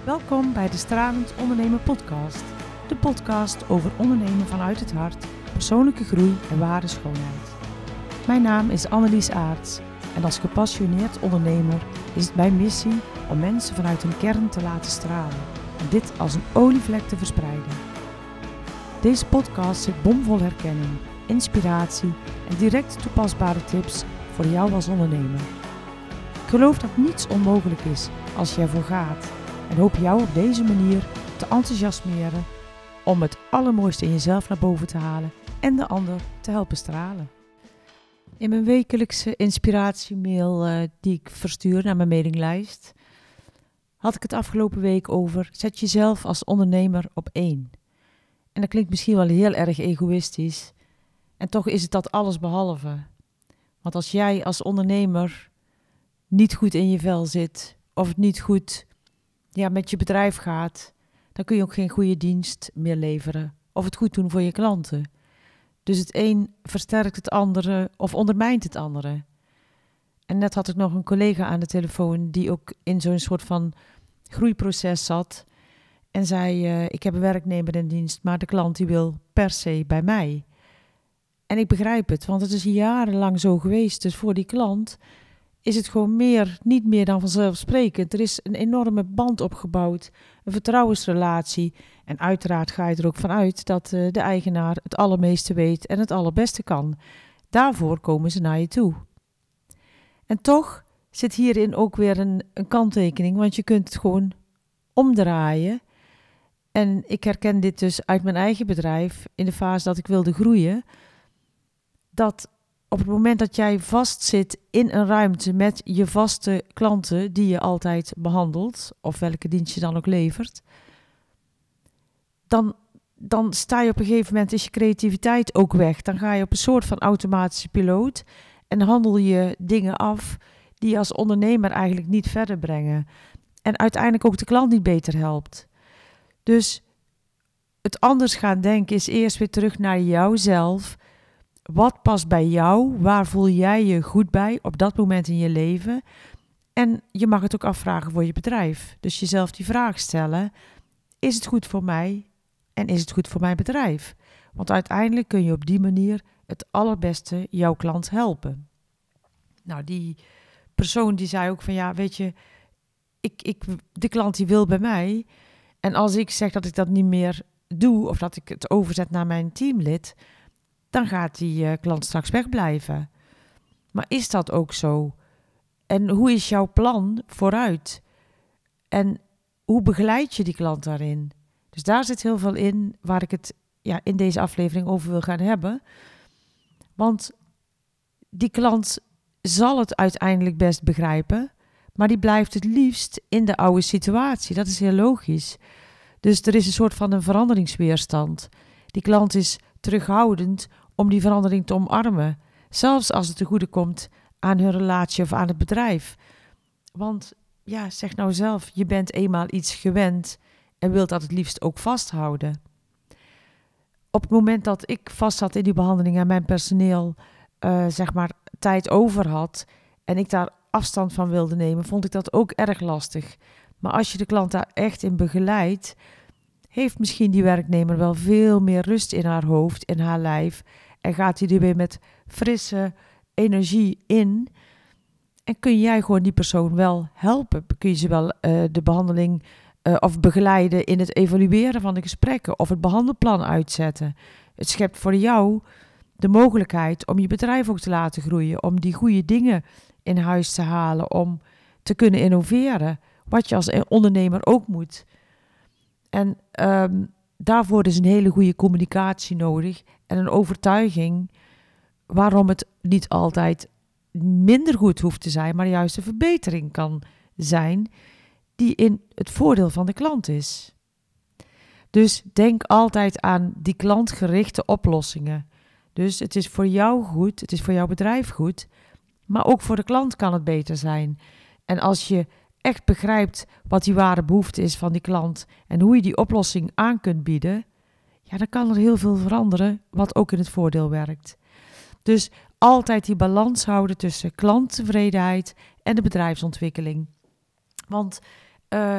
Welkom bij de Stralend Ondernemen podcast. De podcast over ondernemen vanuit het hart, persoonlijke groei en ware schoonheid. Mijn naam is Annelies Aarts en als gepassioneerd ondernemer is het mijn missie om mensen vanuit hun kern te laten stralen en dit als een olievlek te verspreiden. Deze podcast zit bomvol herkenning, inspiratie en direct toepasbare tips voor jou als ondernemer. Ik geloof dat niets onmogelijk is als je ervoor gaat en hoop jou op deze manier te enthousiasmeren om het allermooiste in jezelf naar boven te halen en de ander te helpen stralen. In mijn wekelijkse inspiratiemail die ik verstuur naar mijn mailinglijst had ik het afgelopen week over zet jezelf als ondernemer op 1. En dat klinkt misschien wel heel erg egoïstisch en toch is het dat alles behalve. Want als jij als ondernemer niet goed in je vel zit of het niet goed met je bedrijf gaat, dan kun je ook geen goede dienst meer leveren of het goed doen voor je klanten. Dus het een versterkt het andere of ondermijnt het andere. En net had ik nog een collega aan de telefoon die ook in zo'n soort van groeiproces zat en zei, ik heb een werknemer in dienst, maar de klant die wil per se bij mij. En ik begrijp het, want het is jarenlang zo geweest. Dus voor die klant is het gewoon niet meer dan vanzelfsprekend. Er is een enorme band opgebouwd, een vertrouwensrelatie. En uiteraard ga je er ook vanuit dat de eigenaar het allermeeste weet en het allerbeste kan. Daarvoor komen ze naar je toe. En toch zit hierin ook weer een kanttekening, want je kunt het gewoon omdraaien. En ik herken dit dus uit mijn eigen bedrijf in de fase dat ik wilde groeien. Dat op het moment dat jij vastzit in een ruimte met je vaste klanten die je altijd behandelt, of welke dienst je dan ook levert, dan sta je op een gegeven moment, is je creativiteit ook weg. Dan ga je op een soort van automatische piloot en handel je dingen af die je als ondernemer eigenlijk niet verder brengen. En uiteindelijk ook de klant niet beter helpt. Dus het anders gaan denken is eerst weer terug naar jouzelf. Wat past bij jou? Waar voel jij je goed bij op dat moment in je leven? En je mag het ook afvragen voor je bedrijf. Dus jezelf die vraag stellen. Is het goed voor mij? En is het goed voor mijn bedrijf? Want uiteindelijk kun je op die manier het allerbeste jouw klant helpen. Nou, die persoon die zei ook van weet je, de klant die wil bij mij. En als ik zeg dat ik dat niet meer doe of dat ik het overzet naar mijn teamlid, dan gaat die klant straks wegblijven. Maar is dat ook zo? En hoe is jouw plan vooruit? En hoe begeleid je die klant daarin? Dus daar zit heel veel in waar ik het in deze aflevering over wil gaan hebben. Want die klant zal het uiteindelijk best begrijpen, maar die blijft het liefst in de oude situatie. Dat is heel logisch. Dus er is een soort van een veranderingsweerstand. Die klant is terughoudend om die verandering te omarmen. Zelfs als het ten goede komt aan hun relatie of aan het bedrijf. Want zeg nou zelf, je bent eenmaal iets gewend en wilt dat het liefst ook vasthouden. Op het moment dat ik vast zat in die behandeling en mijn personeel tijd over had en ik daar afstand van wilde nemen, vond ik dat ook erg lastig. Maar als je de klant daar echt in begeleidt, heeft misschien die werknemer wel veel meer rust in haar hoofd, in haar lijf. En gaat hij er weer met frisse energie in. En kun jij gewoon die persoon wel helpen. Kun je ze wel de behandeling of begeleiden in het evalueren van de gesprekken. Of het behandelplan uitzetten. Het schept voor jou de mogelijkheid om je bedrijf ook te laten groeien. Om die goede dingen in huis te halen. Om te kunnen innoveren. Wat je als ondernemer ook moet. En daarvoor is een hele goede communicatie nodig en een overtuiging waarom het niet altijd minder goed hoeft te zijn, maar juist een verbetering kan zijn die in het voordeel van de klant is. Dus denk altijd aan die klantgerichte oplossingen. Dus het is voor jou goed, het is voor jouw bedrijf goed, maar ook voor de klant kan het beter zijn. En als je echt begrijpt wat die ware behoefte is van die klant en hoe je die oplossing aan kunt bieden, dan kan er heel veel veranderen wat ook in het voordeel werkt. Dus altijd die balans houden tussen klanttevredenheid en de bedrijfsontwikkeling. Want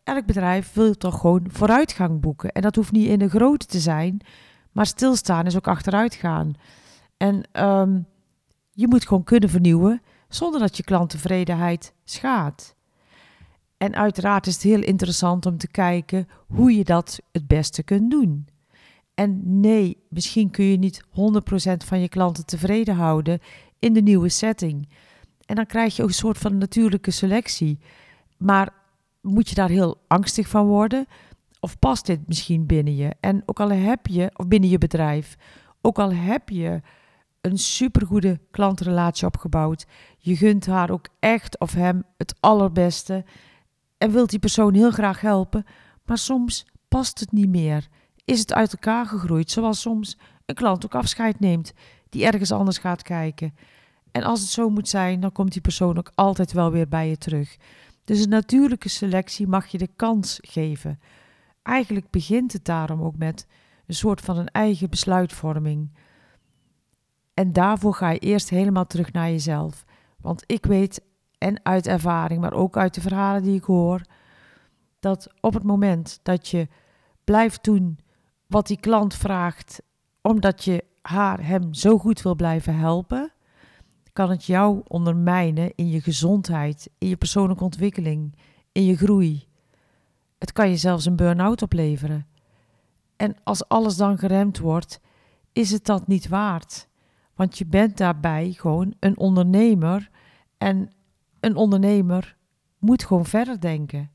elk bedrijf wil toch gewoon vooruitgang boeken. En dat hoeft niet in de grote te zijn, maar stilstaan is ook achteruit gaan. En je moet gewoon kunnen vernieuwen zonder dat je klanttevredenheid schaadt. En uiteraard is het heel interessant om te kijken hoe je dat het beste kunt doen. En nee, misschien kun je niet 100% van je klanten tevreden houden in de nieuwe setting. En dan krijg je ook een soort van natuurlijke selectie. Maar moet je daar heel angstig van worden? Of past dit misschien binnen je? En ook al heb je, of binnen je bedrijf, ook al heb je een supergoede klantrelatie opgebouwd, je gunt haar ook echt of hem het allerbeste en wilt die persoon heel graag helpen, maar soms past het niet meer. Is het uit elkaar gegroeid, zoals soms een klant ook afscheid neemt, die ergens anders gaat kijken. En als het zo moet zijn, dan komt die persoon ook altijd wel weer bij je terug. Dus een natuurlijke selectie mag je de kans geven. Eigenlijk begint het daarom ook met een soort van een eigen besluitvorming. En daarvoor ga je eerst helemaal terug naar jezelf. Want ik weet, en uit ervaring, maar ook uit de verhalen die ik hoor, dat op het moment dat je blijft doen wat die klant vraagt, omdat je hem zo goed wil blijven helpen, kan het jou ondermijnen in je gezondheid, in je persoonlijke ontwikkeling, in je groei. Het kan je zelfs een burn-out opleveren. En als alles dan geremd wordt, is het dat niet waard. Want je bent daarbij gewoon een ondernemer en een ondernemer moet gewoon verder denken.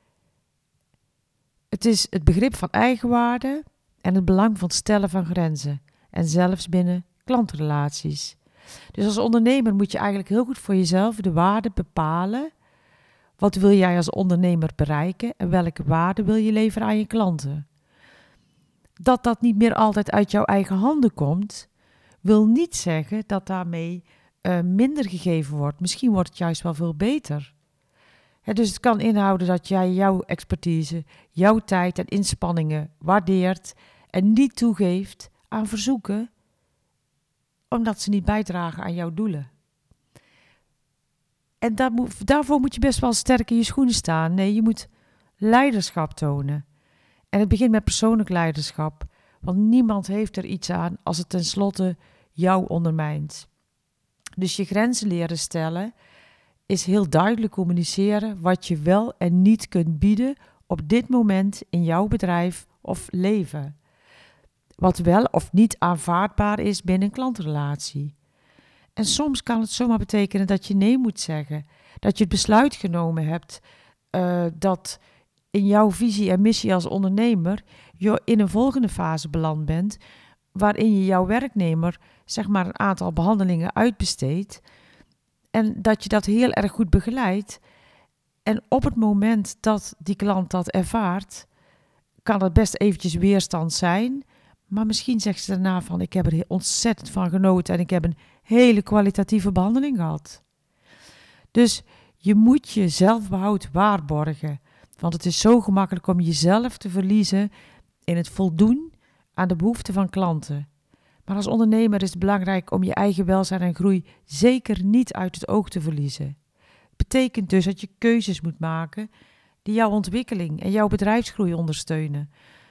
Het is het begrip van eigenwaarde en het belang van het stellen van grenzen. En zelfs binnen klantrelaties. Dus als ondernemer moet je eigenlijk heel goed voor jezelf de waarde bepalen. Wat wil jij als ondernemer bereiken en welke waarde wil je leveren aan je klanten? Dat niet meer altijd uit jouw eigen handen komt, wil niet zeggen dat daarmee minder gegeven wordt. Misschien wordt het juist wel veel beter. Dus het kan inhouden dat jij jouw expertise, jouw tijd en inspanningen waardeert en niet toegeeft aan verzoeken, omdat ze niet bijdragen aan jouw doelen. En daarvoor moet je best wel sterk in je schoenen staan. Nee, je moet leiderschap tonen. En het begint met persoonlijk leiderschap. Want niemand heeft er iets aan als het tenslotte jou ondermijnt. Dus je grenzen leren stellen is heel duidelijk communiceren wat je wel en niet kunt bieden op dit moment in jouw bedrijf of leven. Wat wel of niet aanvaardbaar is binnen een klantrelatie. En soms kan het zomaar betekenen dat je nee moet zeggen. Dat je het besluit genomen hebt dat in jouw visie en missie als ondernemer je in een volgende fase beland bent, waarin je jouw werknemer zeg maar een aantal behandelingen uitbesteedt en dat je dat heel erg goed begeleidt. En op het moment dat die klant dat ervaart, kan het best eventjes weerstand zijn, maar misschien zegt ze daarna van ik heb er ontzettend van genoten en ik heb een hele kwalitatieve behandeling gehad. Dus je moet je zelfbehoud waarborgen. Want het is zo gemakkelijk om jezelf te verliezen in het voldoen aan de behoeften van klanten. Maar als ondernemer is het belangrijk om je eigen welzijn en groei zeker niet uit het oog te verliezen. Het betekent dus dat je keuzes moet maken die jouw ontwikkeling en jouw bedrijfsgroei ondersteunen.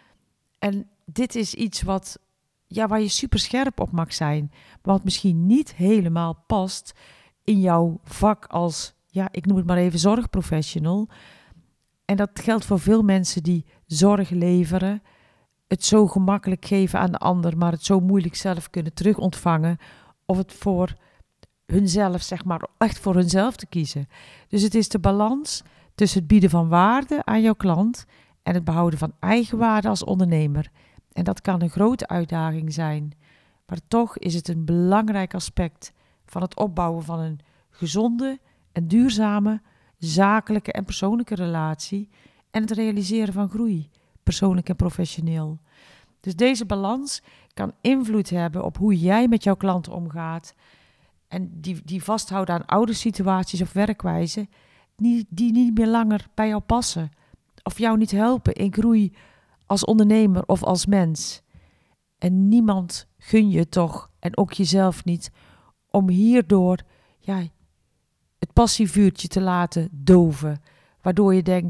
En dit is iets waar je super scherp op mag zijn, wat misschien niet helemaal past in jouw vak als, ik noem het maar even zorgprofessional. En dat geldt voor veel mensen die zorg leveren, het zo gemakkelijk geven aan de ander, maar het zo moeilijk zelf kunnen terugontvangen, of het voor hunzelf, zeg maar, echt voor hunzelf te kiezen. Dus het is de balans tussen het bieden van waarde aan jouw klant en het behouden van eigenwaarde als ondernemer. En dat kan een grote uitdaging zijn, maar toch is het een belangrijk aspect van het opbouwen van een gezonde en duurzame zakelijke en persoonlijke relatie en het realiseren van groei, persoonlijk en professioneel. Dus deze balans kan invloed hebben op hoe jij met jouw klanten omgaat en die vasthouden aan oude situaties of werkwijzen die niet meer langer bij jou passen of jou niet helpen in groei als ondernemer of als mens. En niemand gun je toch, en ook jezelf niet, om hierdoor het passievuurtje te laten doven, waardoor je denkt,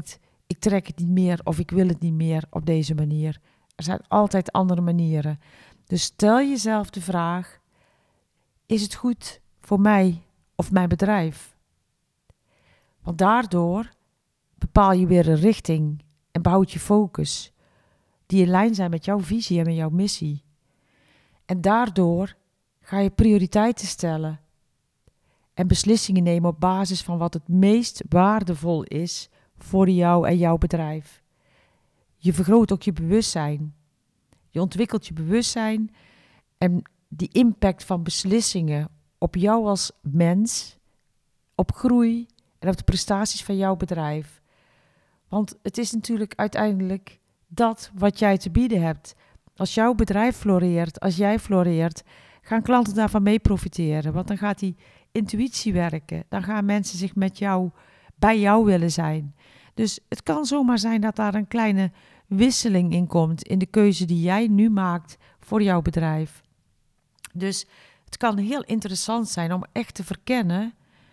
ik trek het niet meer of ik wil het niet meer op deze manier. Er zijn altijd andere manieren. Dus stel jezelf de vraag, is het goed voor mij of mijn bedrijf? Want daardoor bepaal je weer een richting en behoud je focus die in lijn zijn met jouw visie en met jouw missie. En daardoor ga je prioriteiten stellen en beslissingen nemen op basis van wat het meest waardevol is voor jou en jouw bedrijf. Je vergroot ook je bewustzijn. Je ontwikkelt je bewustzijn en die impact van beslissingen op jou als mens, op groei en op de prestaties van jouw bedrijf. Want het is natuurlijk uiteindelijk dat wat jij te bieden hebt. Als jouw bedrijf floreert, als jij floreert, gaan klanten daarvan mee profiteren. Want dan gaat die intuïtie werken. Dan gaan mensen zich bij jou willen zijn. Dus het kan zomaar zijn dat daar een kleine wisseling in komt in de keuze die jij nu maakt voor jouw bedrijf. Dus het kan heel interessant zijn om echt te verkennen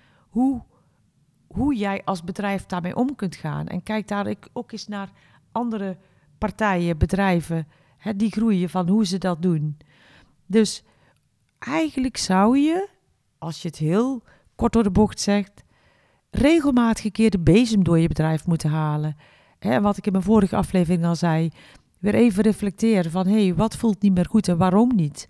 hoe jij als bedrijf daarmee om kunt gaan. En kijk daar ook eens naar andere partijen, bedrijven, die groeien, van hoe ze dat doen. Dus eigenlijk zou je, als je het heel kort door de bocht zegt, regelmatig een keer de bezem door je bedrijf moeten halen. Wat ik in mijn vorige aflevering al zei, weer even reflecteren van wat voelt niet meer goed en waarom niet?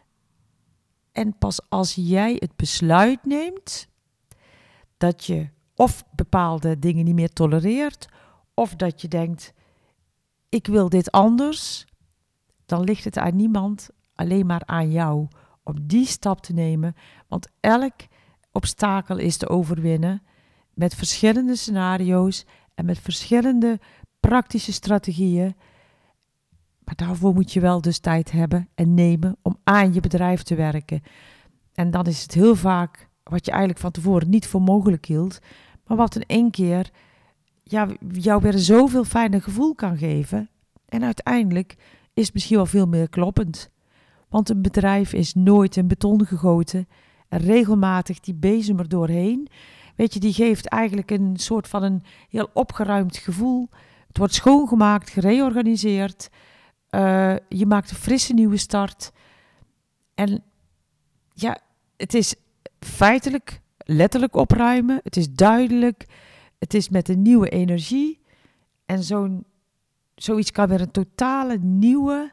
En pas als jij het besluit neemt dat je of bepaalde dingen niet meer tolereert, of dat je denkt, ik wil dit anders, dan ligt het aan niemand, alleen maar aan jou om die stap te nemen. Want elk obstakel is te overwinnen met verschillende scenario's en met verschillende praktische strategieën. Maar daarvoor moet je wel dus tijd hebben en nemen om aan je bedrijf te werken. En dan is het heel vaak wat je eigenlijk van tevoren niet voor mogelijk hield, maar wat in één keer jou weer zoveel fijner gevoel kan geven. En uiteindelijk is het misschien wel veel meer kloppend. Want een bedrijf is nooit in beton gegoten en regelmatig die bezem er doorheen. Weet je, die geeft eigenlijk een soort van een heel opgeruimd gevoel. Het wordt schoongemaakt, gereorganiseerd. Je maakt een frisse nieuwe start. En ja, het is feitelijk, letterlijk opruimen. Het is duidelijk. Het is met een nieuwe energie. En zoiets kan weer een totale nieuwe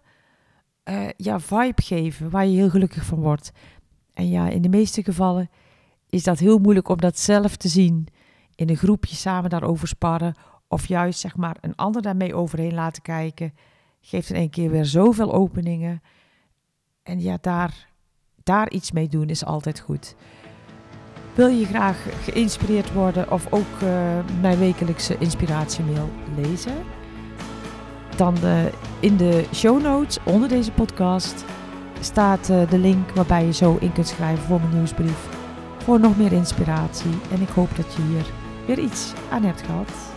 vibe geven, waar je heel gelukkig van wordt. En ja, in de meeste gevallen is dat heel moeilijk om dat zelf te zien. In een groepje samen daarover sparren. Of juist zeg maar een ander daarmee overheen laten kijken. Geeft in één keer weer zoveel openingen. En ja, daar iets mee doen is altijd goed. Wil je graag geïnspireerd worden of ook mijn wekelijkse inspiratiemail lezen? Dan in de show notes onder deze podcast staat de link waarbij je zo in kunt schrijven voor mijn nieuwsbrief. Voor nog meer inspiratie. En ik hoop dat je hier weer iets aan hebt gehad.